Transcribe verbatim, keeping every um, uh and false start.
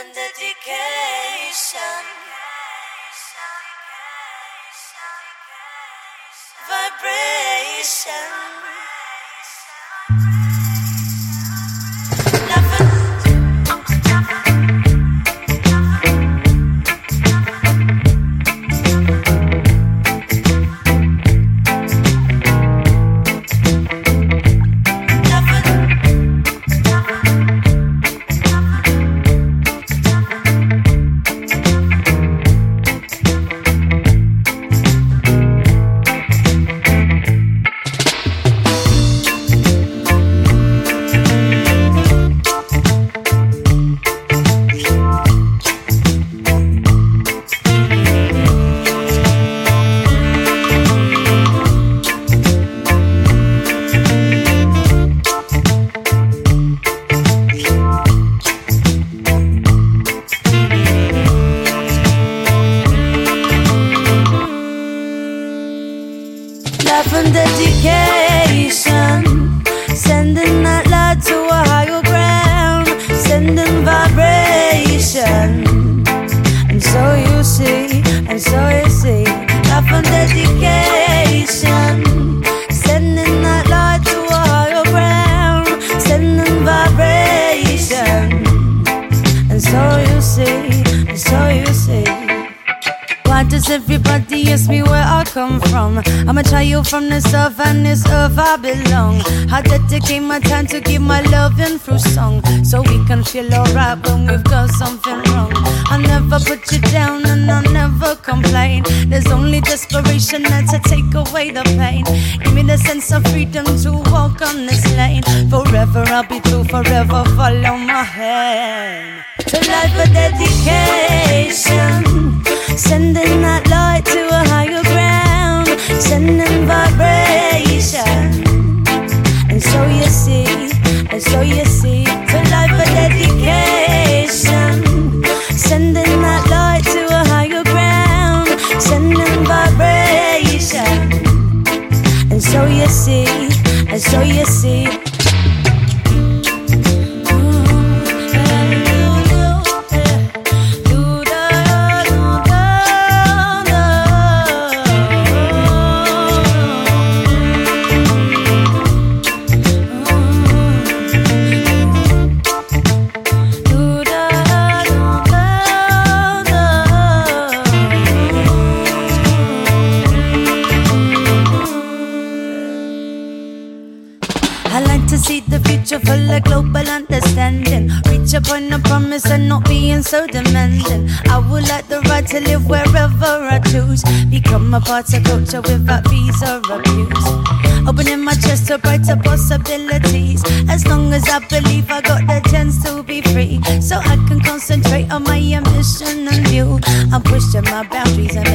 and dedication, vibration. Love and dedication, sending that light to a higher ground, sending vibration. And so you see, and so you see, love and dedication, sending that light to a higher ground, sending vibration. And so you see, and so you see. Why does everybody ask me where I come from? I'm a child from the earth, and this earth I belong. I dedicate my time to give my loving through song, so we can feel alright when we've got something wrong. I never put you down and I never complain. There's only desperation there to take away the pain. Give me the sense of freedom to walk on this lane. Forever I'll be true, forever follow my hand. To life a dedication, sending that light to a higher ground, sending vibration. And so you see, and so you see, to life a dedication, sending that light to a higher ground, sending vibration. And so you see, and so you see. I like to see the future full of global understanding. Reach upon a promise and not being so demanding. I would like the right to live wherever I choose. Become a part of culture without fees or abuse. Opening my chest to brighter possibilities. As long as I believe I got the chance to be free, so I can concentrate on my ambition and view. I'm pushing my boundaries and